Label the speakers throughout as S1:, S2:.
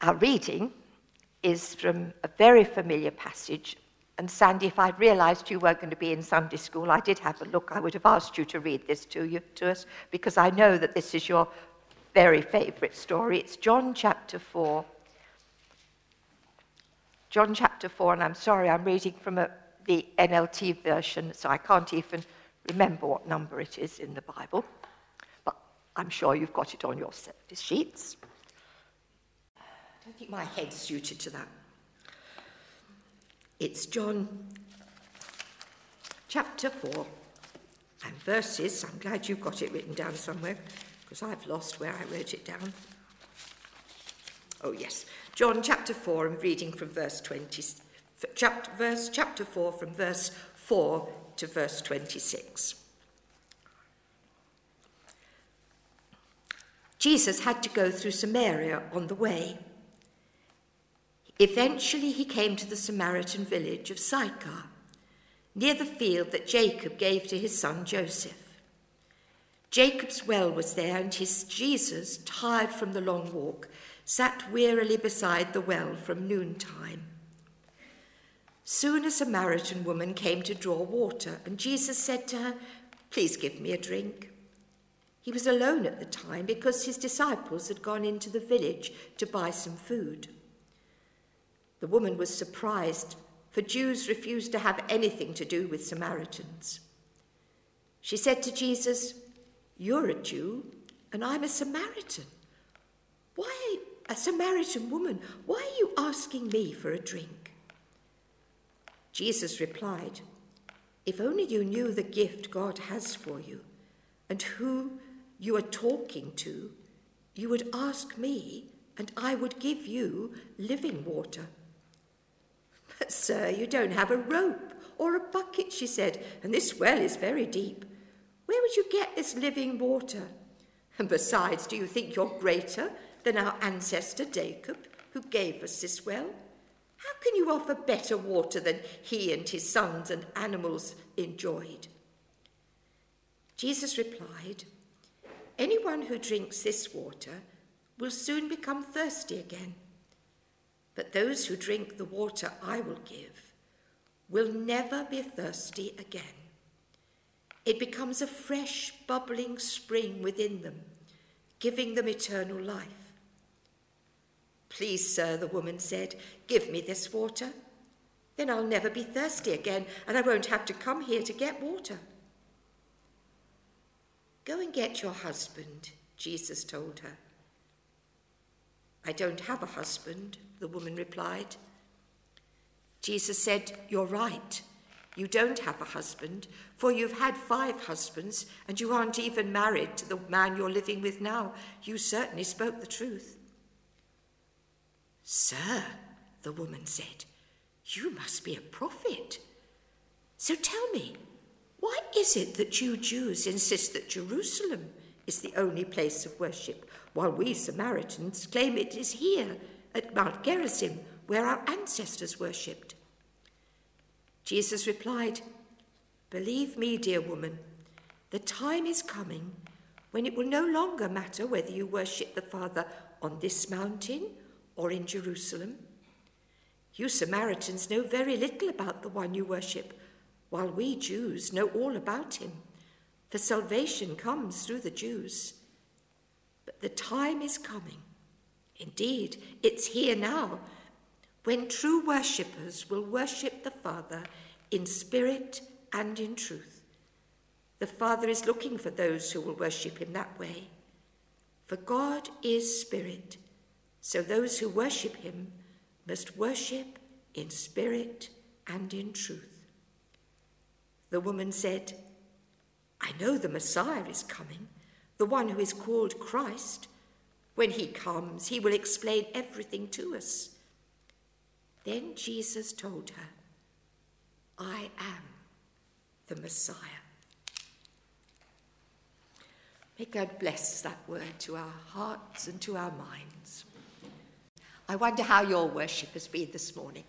S1: Our reading is from a very familiar passage. And Sandy, if I'd realised you weren't going to be in Sunday school, I did have a look. I would have asked you to read this to us, because I know that this is your very favourite story. It's John chapter 4. John chapter 4, and I'm sorry, I'm reading from the NLT version, so I can't even remember what number it is in the Bible. But I'm sure you've got it on your service sheets. I don't think my head's suited to that. It's John chapter 4 and verses. I'm glad you've got it written down somewhere, because I've lost where I wrote it down. Oh, yes. John chapter 4, and reading from verse 20, chapter 4 from verse 4 to verse 26. Jesus had to go through Samaria on the way. Eventually he came to the Samaritan village of Sychar, near the field that Jacob gave to his son Joseph. Jacob's well was there, and Jesus, tired from the long walk, sat wearily beside the well from noontime. Soon a Samaritan woman came to draw water, and Jesus said to her, "Please give me a drink." He was alone at the time because his disciples had gone into the village to buy some food. The woman was surprised, for Jews refused to have anything to do with Samaritans. She said to Jesus, "You're a Jew, and I'm a Samaritan. Why, a Samaritan woman, why are you asking me for a drink?" Jesus replied, "If only you knew the gift God has for you and who you are talking to, you would ask me, and I would give you living water." "But, sir, you don't have a rope or a bucket," she said, "and this well is very deep. Where would you get this living water? And besides, do you think you're greater than our ancestor Jacob, who gave us this well? How can you offer better water than he and his sons and animals enjoyed?" Jesus replied, "Anyone who drinks this water will soon become thirsty again. But those who drink the water I will give will never be thirsty again. It becomes a fresh, bubbling spring within them, giving them eternal life." "Please, sir," the woman said, "give me this water. Then I'll never be thirsty again, and I won't have to come here to get water." "Go and get your husband," Jesus told her. "I don't have a husband," the woman replied. Jesus said, "You're right. You don't have a husband, for you've had 5 husbands, and you aren't even married to the man you're living with now. You certainly spoke the truth." "Sir," the woman said, "you must be a prophet. So tell me, why is it that you Jews insist that Jerusalem is the only place of worship, while we Samaritans claim it is here at Mount Gerizim, where our ancestors worshipped?" Jesus replied, "Believe me, dear woman, the time is coming when it will no longer matter whether you worship the Father on this mountain or in Jerusalem. You Samaritans know very little about the one you worship, while we Jews know all about him, for salvation comes through the Jews. But the time is coming, indeed, it's here now, when true worshippers will worship the Father in spirit and in truth. The Father is looking for those who will worship him that way. For God is spirit, so those who worship him must worship in spirit and in truth." The woman said, "I know the Messiah is coming, the one who is called Christ. When he comes, he will explain everything to us." Then Jesus told her, "I am the Messiah." May God bless that word to our hearts and to our minds. I wonder how your worship has been this morning.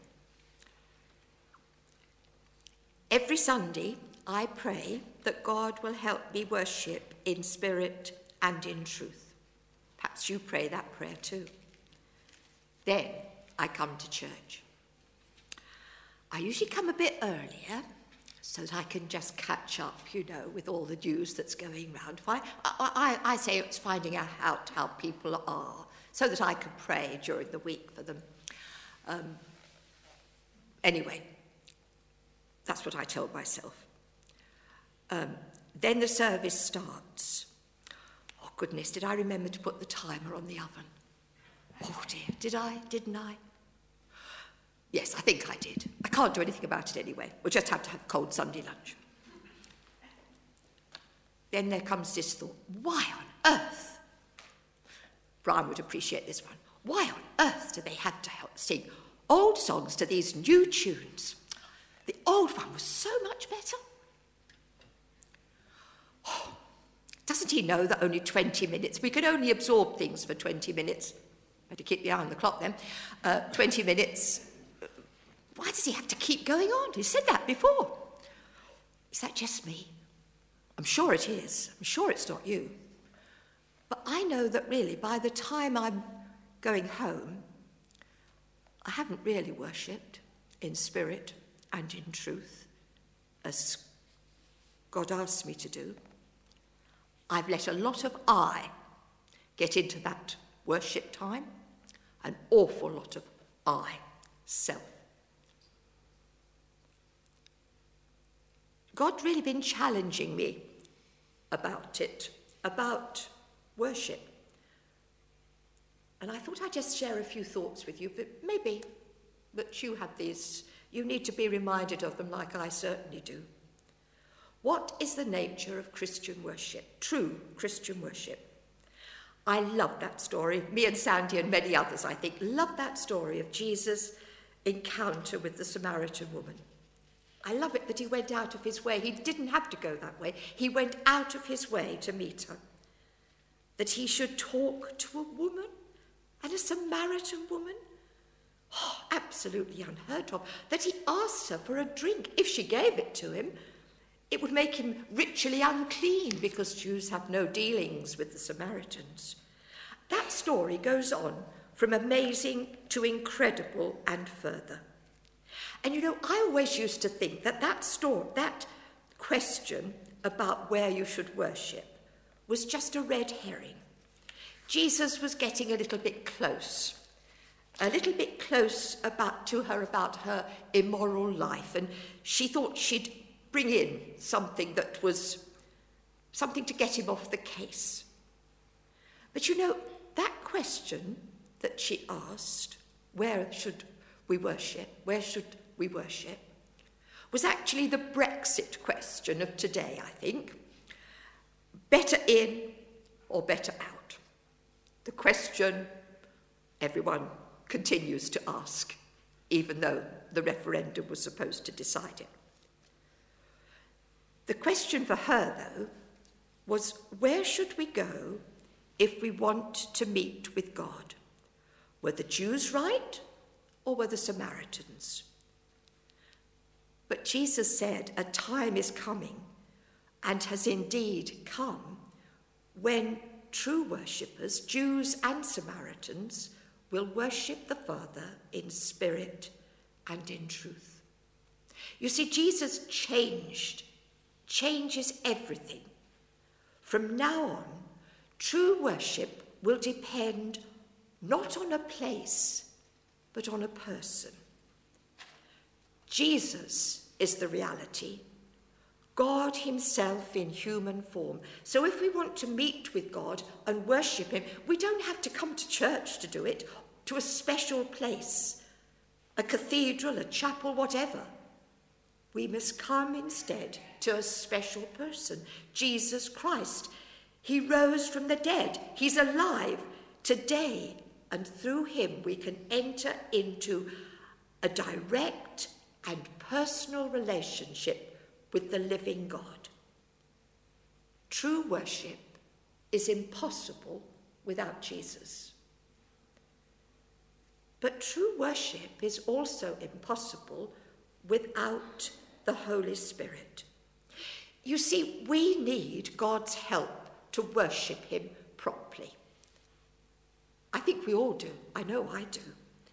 S1: Every Sunday, I pray that God will help me worship in spirit and in truth. Perhaps you pray that prayer too. Then I come to church. I usually come a bit earlier so that I can just catch up, with all the news that's going round. I say it's finding out how people are so that I can pray during the week for them. Anyway, that's what I told myself. Then the service starts. Oh, goodness, did I remember to put the timer on the oven? Oh, dear, did I? Didn't I? Yes, I think I did. I can't do anything about it anyway. We'll just have to have cold Sunday lunch. Then there comes this thought, why on earth? Brian would appreciate this one. Why on earth do they have to sing old songs to these new tunes? The old one was so much better. Oh, doesn't he know that only 20 minutes, we can only absorb things for 20 minutes. Better keep the eye on the clock then. 20 minutes. Why does he have to keep going on? He said that before. Is that just me? I'm sure it is. I'm sure it's not you. But I know that really by the time I'm going home, I haven't really worshipped in spirit and in truth as God asked me to do. I've let a lot of I get into that worship time, an awful lot of I, self. God really been challenging me about it, about worship. And I thought I'd just share a few thoughts with you, but maybe that you have these, you need to be reminded of them like I certainly do. What is the nature of Christian worship, true Christian worship? I love that story. Me and Sandy and many others, I think, love that story of Jesus' encounter with the Samaritan woman. I love it that he went out of his way. He didn't have to go that way. He went out of his way to meet her. That he should talk to a woman, and a Samaritan woman. Oh, absolutely unheard of. That he asked her for a drink. If she gave it to him, it would make him ritually unclean because Jews have no dealings with the Samaritans. That story goes on from amazing to incredible and further. And I always used to think that question about where you should worship was just a red herring. Jesus was getting a little bit close to her about her immoral life, and she thought she'd bring in something that was something to get him off the case. But that question that she asked, where should we worship, was actually the Brexit question of today, I think. Better in or better out? The question everyone continues to ask, even though the referendum was supposed to decide it. The question for her, though, was where should we go if we want to meet with God? Were the Jews right or were the Samaritans? But Jesus said a time is coming, and has indeed come, when true worshippers, Jews and Samaritans, will worship the Father in spirit and in truth. You see, Jesus changes everything. From now on, true worship will depend not on a place, but on a person. Jesus is the reality, God himself in human form. So if we want to meet with God and worship him, we don't have to come to church to do it, to a special place, a cathedral, a chapel, whatever. We must come instead to a special person, Jesus Christ. He rose from the dead. He's alive today, and through him we can enter into a direct and personal relationship with the living God. True worship is impossible without Jesus. But true worship is also impossible without the Holy Spirit. You see, we need God's help to worship him properly. I think we all do. I know I do.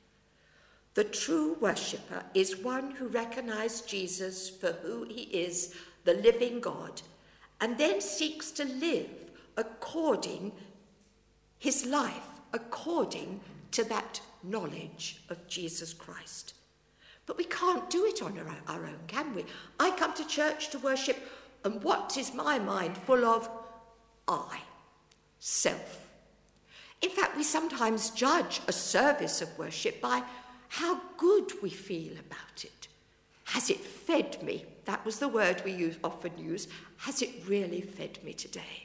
S1: The true worshipper is one who recognizes Jesus for who he is, the living God, and then seeks to live his life according to that knowledge of Jesus Christ. But we can't do it on our own, can we? I come to church to worship, and what is my mind full of? Self. In fact, we sometimes judge a service of worship by how good we feel about it. Has it fed me? That was the word we often use. Has it really fed me today?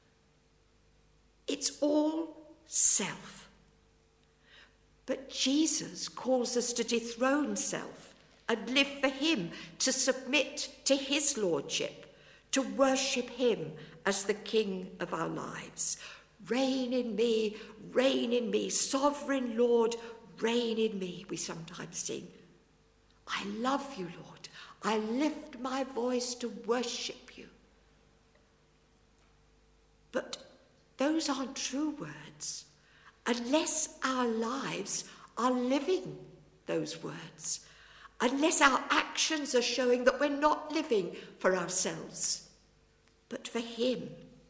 S1: It's all self. But Jesus calls us to dethrone self and live for him, to submit to his lordship, to worship him as the King of our lives. Reign in me, sovereign Lord, reign in me, we sometimes sing. I love you, Lord. I lift my voice to worship you. But those aren't true words unless our lives are living those words, unless our actions are showing that we're not living for ourselves, but for him.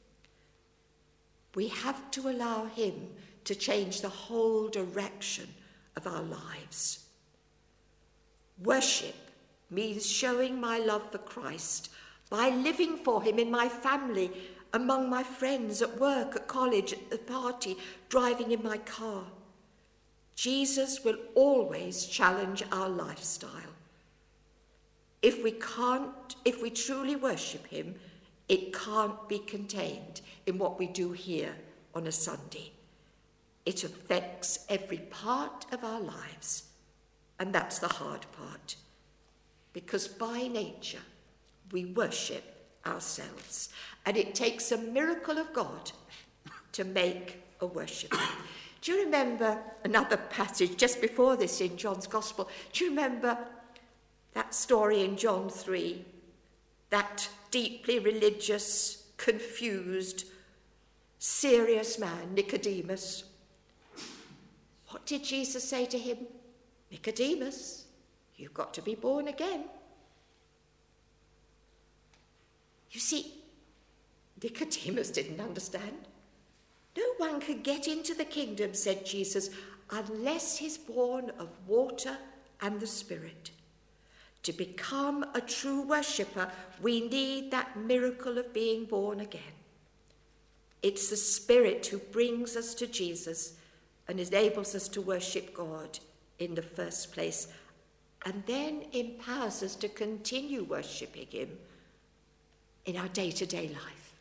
S1: We have to allow him to change the whole direction of our lives. Worship means showing my love for Christ by living for him in my family, among my friends, at work, at college, at the party, driving in my car. Jesus will always challenge our lifestyle. If we truly worship him, it can't be contained in what we do here on a Sunday. It affects every part of our lives, and that's the hard part, because by nature we worship ourselves, and it takes a miracle of God to make a worshipper. Do you remember another passage just before this in John's Gospel? Do you remember that story in John 3? That deeply religious, confused, serious man, Nicodemus. What did Jesus say to him? Nicodemus, you've got to be born again. You see, Nicodemus didn't understand. No one can get into the kingdom, said Jesus, unless he's born of water and the Spirit. To become a true worshipper, we need that miracle of being born again. It's the Spirit who brings us to Jesus and enables us to worship God in the first place, and then empowers us to continue worshipping him in our day-to-day life.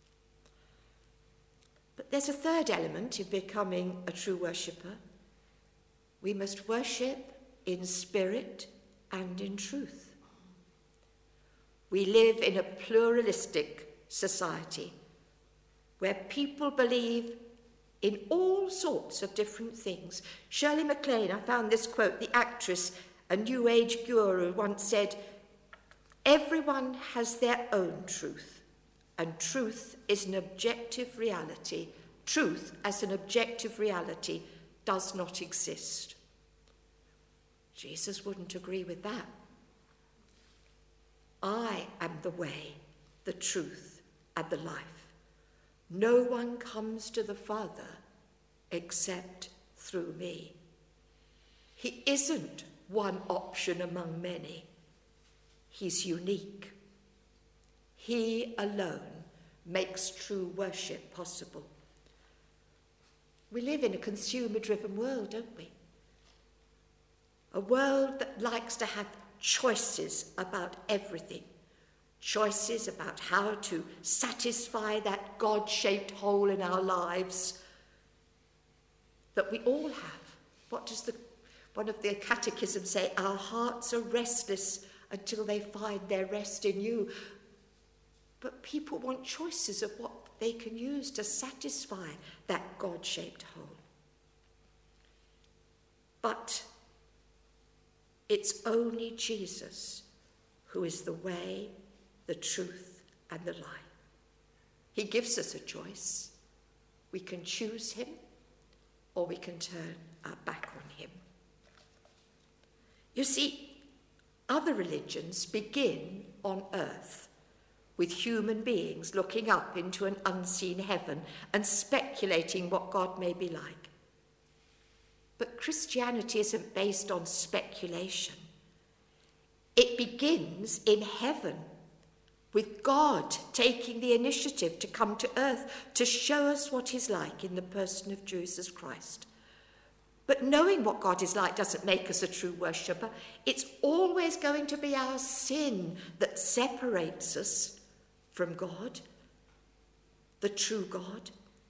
S1: But there's a third element in becoming a true worshipper. We must worship in spirit and in truth. We live in a pluralistic society where people believe in all sorts of different things. Shirley MacLaine, I found this quote, the actress, a New Age guru, once said, everyone has their own truth, and truth is an objective reality. Truth as an objective reality does not exist. Jesus wouldn't agree with that. I am the way, the truth, and the life. No one comes to the Father except through me. He isn't one option among many. He's unique. He alone makes true worship possible. We live in a consumer-driven world, don't we? A world that likes to have choices about everything. Choices about how to satisfy that God-shaped hole in our lives that we all have. What does one of the catechisms say? Our hearts are restless until they find their rest in you. But people want choices of what they can use to satisfy that God-shaped hole. But it's only Jesus who is the way, the truth, and the life. He gives us a choice. We can choose him, or we can turn our back on him. You see, other religions begin on earth with human beings looking up into an unseen heaven and speculating what God may be like. But Christianity isn't based on speculation. It begins in heaven, with God taking the initiative to come to earth to show us what he's like in the person of Jesus Christ. But knowing what God is like doesn't make us a true worshipper. It's always going to be our sin that separates us from God, the true God.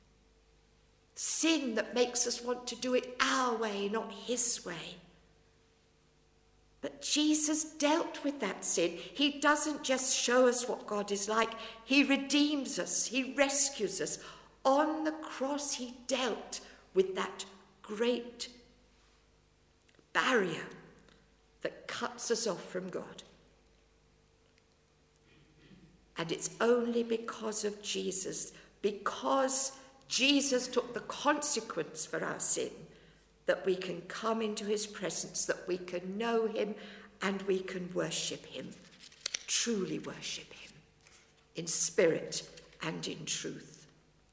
S1: Sin that makes us want to do it our way, not his way. But Jesus dealt with that sin. He doesn't just show us what God is like. He redeems us. He rescues us. On the cross, he dealt with that great barrier that cuts us off from God. And it's only because of Jesus, because Jesus took the consequence for our sin, that we can come into his presence, that we can know him and we can worship him, truly worship him, in spirit and in truth.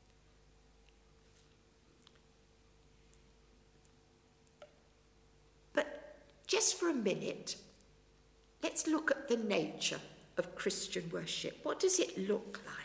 S1: But just for a minute, let's look at the nature of Christian worship. What does it look like?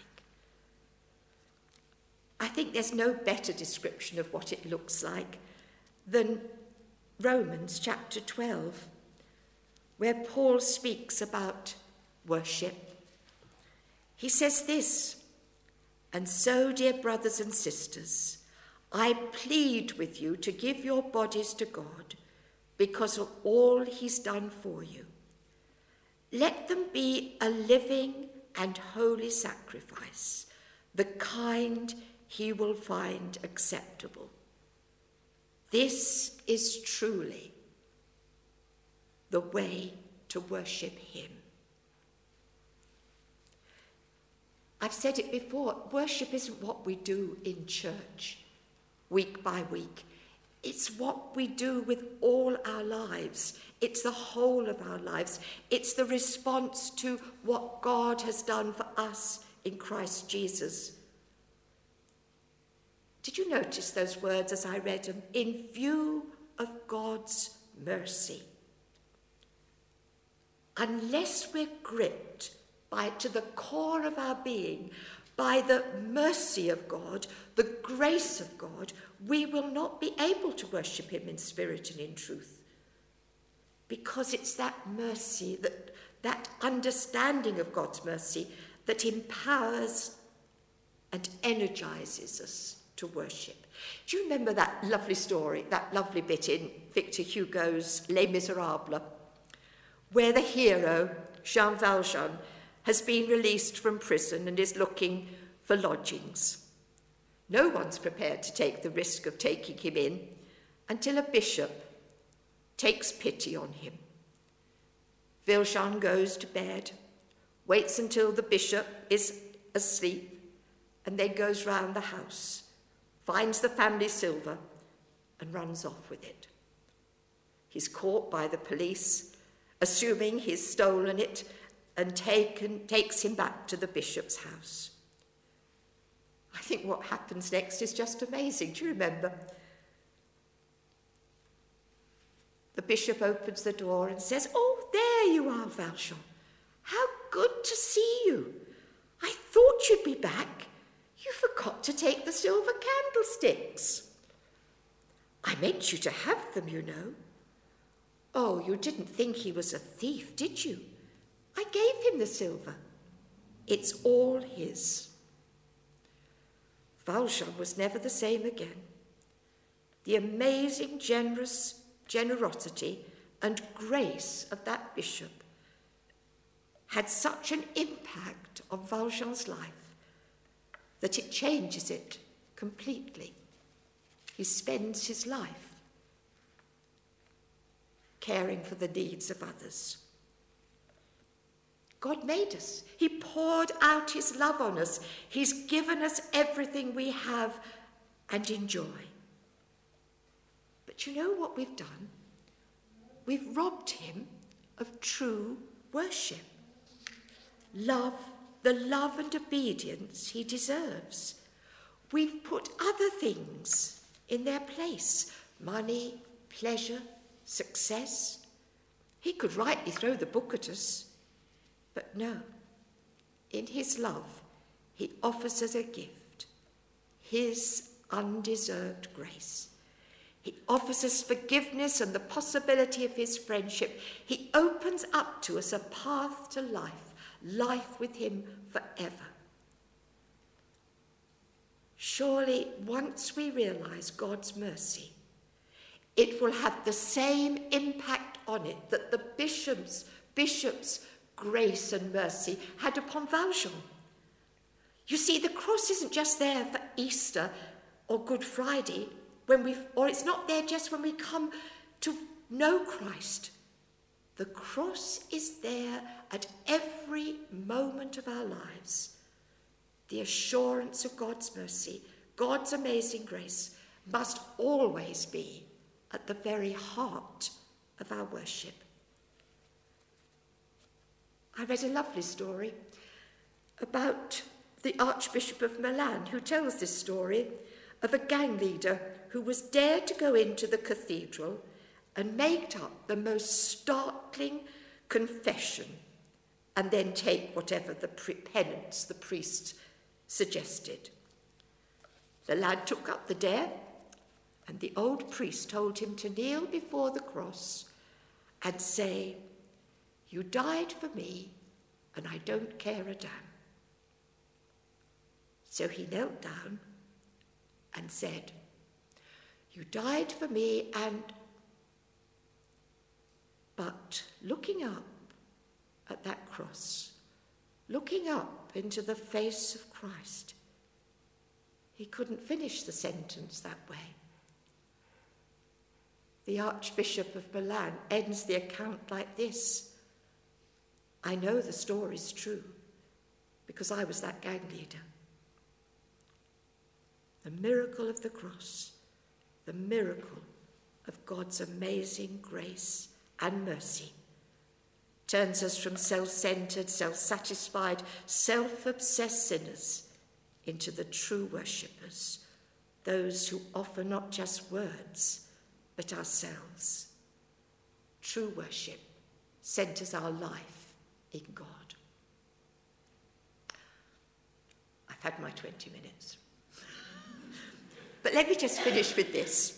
S1: I think there's no better description of what it looks like than Romans chapter 12, where Paul speaks about worship. He says this, "And so, dear brothers and sisters, I plead with you to give your bodies to God because of all he's done for you. Let them be a living and holy sacrifice, the kind he will find acceptable. This is truly the way to worship him." I've said it before, worship isn't what we do in church week by week. It's what we do with all our lives. It's the whole of our lives. It's the response to what God has done for us in Christ Jesus. Did you notice those words as I read them? In view of God's mercy. Unless we're gripped to the core of our being by the mercy of God, the grace of God, we will not be able to worship him in spirit and in truth. Because it's that mercy, that understanding of God's mercy that empowers and energizes us to worship. Do you remember that lovely story, that lovely bit in Victor Hugo's Les Miserables, where the hero, Jean Valjean, has been released from prison and is looking for lodgings. No one's prepared to take the risk of taking him in until a bishop takes pity on him. Valjean goes to bed, waits until the bishop is asleep, and then goes round the house, finds the family silver, and runs off with it. He's caught by the police, assuming he's stolen it, and takes him back to the bishop's house. I think what happens next is just amazing. Do you remember? The bishop opens the door and says, "Oh, there you are, Valjean. How good to see you. I thought you'd be back. You forgot to take the silver candlesticks. I meant you to have them, you know." "Oh, you didn't think he was a thief, did you? I gave him the silver. It's all his." Valjean was never the same again. The amazing generosity and grace of that bishop had such an impact on Valjean's life that it changes it completely. He spends his life caring for the needs of others. God made us. He poured out his love on us. He's given us everything we have and enjoy. But you know what we've done? we've robbed him of true worship. The love and obedience he deserves. We've put other things in their place: money, pleasure, success. He could rightly throw the book at us, but no. In his love, he offers us a gift, his undeserved grace. He offers us forgiveness and the possibility of his friendship. He opens up to us a path to life with him forever. Surely, once we realize God's mercy, it will have the same impact on it that the bishop's grace and mercy had upon Valjean. You see, the cross isn't just there for Easter or Good Friday, or it's not there just when we come to know Christ. The cross is there at every moment of our lives. The assurance of God's mercy, God's amazing grace, must always be at the very heart of our worship. I read a lovely story about the Archbishop of Milan, who tells this story of a gang leader who was dared to go into the cathedral and make up the most startling confession and then take whatever the penance the priest suggested. The lad took up the dare, and the old priest told him to kneel before the cross and say, "You died for me, and I don't care a damn." So he knelt down and said, "You died for me, But looking up at that cross, looking up into the face of Christ, he couldn't finish the sentence that way. The Archbishop of Milan ends the account like this: "I know the story's true because I was that gang leader." The miracle of the cross, the miracle of God's amazing grace and mercy, turns us from self-centered, self-satisfied, self-obsessed sinners into the true worshippers, those who offer not just words, but ourselves. True worship centers our life in God. I've had my 20 minutes. But let me just finish with this.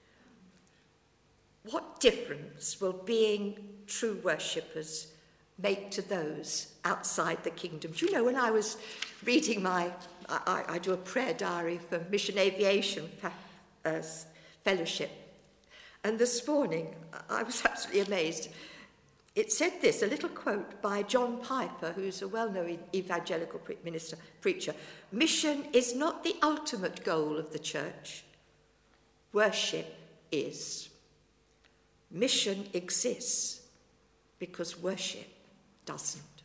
S1: What difference will being true worshippers make to those outside the kingdom? Do you know, when I was reading I do a prayer diary for Mission Aviation Fellowship, and this morning I was absolutely amazed. It said this, a little quote by John Piper, who's a well-known evangelical preacher: "Mission is not the ultimate goal of the church. Worship is. Mission exists because worship doesn't."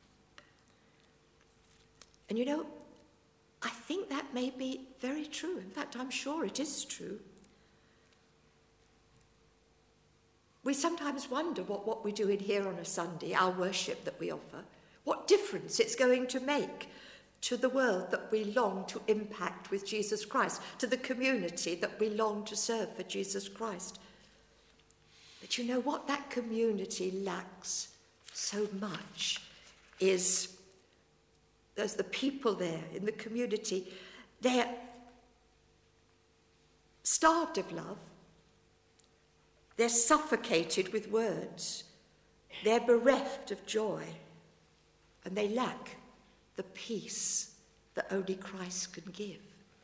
S1: And you know, I think that may be very true. In fact, I'm sure it is true. We sometimes wonder what we do in here on a Sunday, our worship that we offer, what difference it's going to make to the world that we long to impact with Jesus Christ, to the community that we long to serve for Jesus Christ. But you know what that community lacks so much is there's the people there in the community. They're starved of love. They're suffocated with words. They're bereft of joy. And they lack the peace that only Christ can give.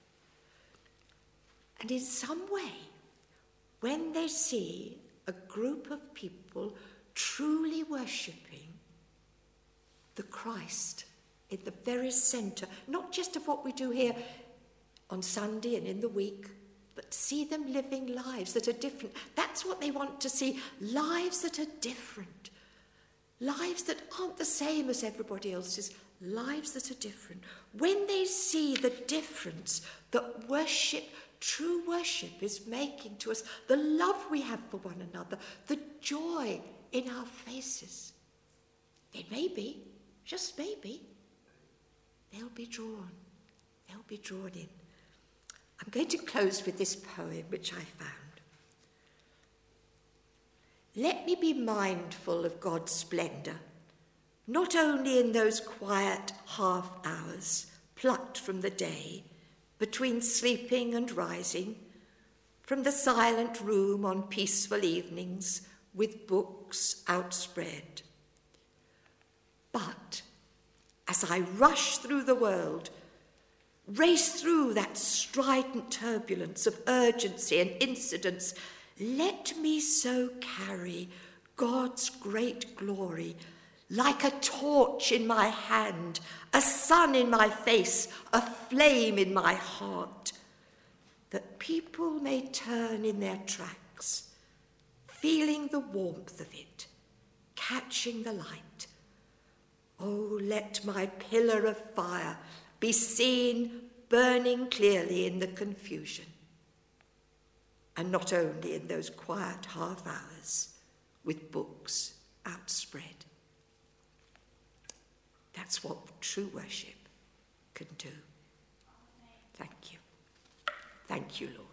S1: And in some way, when they see a group of people truly worshipping the Christ in the very centre, not just of what we do here on Sunday and in the week, but see them living lives that are different. That's what they want to see, lives that are different, lives that aren't the same as everybody else's, lives that are different. When they see the difference that worship True worship is making to us the love we have for one another, the joy in our faces. Then maybe, just maybe, they'll be drawn in. I'm going to close with this poem which I found. Let me be mindful of God's splendour, not only in those quiet half hours plucked from the day, between sleeping and rising, from the silent room on peaceful evenings with books outspread. But as I rush through the world, race through that strident turbulence of urgency and incidents, let me so carry God's great glory like a torch in my hand, a sun in my face, a flame in my heart, that people may turn in their tracks, feeling the warmth of it, catching the light. Oh, let my pillar of fire be seen burning clearly in the confusion, and not only in those quiet half hours with books outspread. That's what true worship can do. Thank you. Thank you, Lord.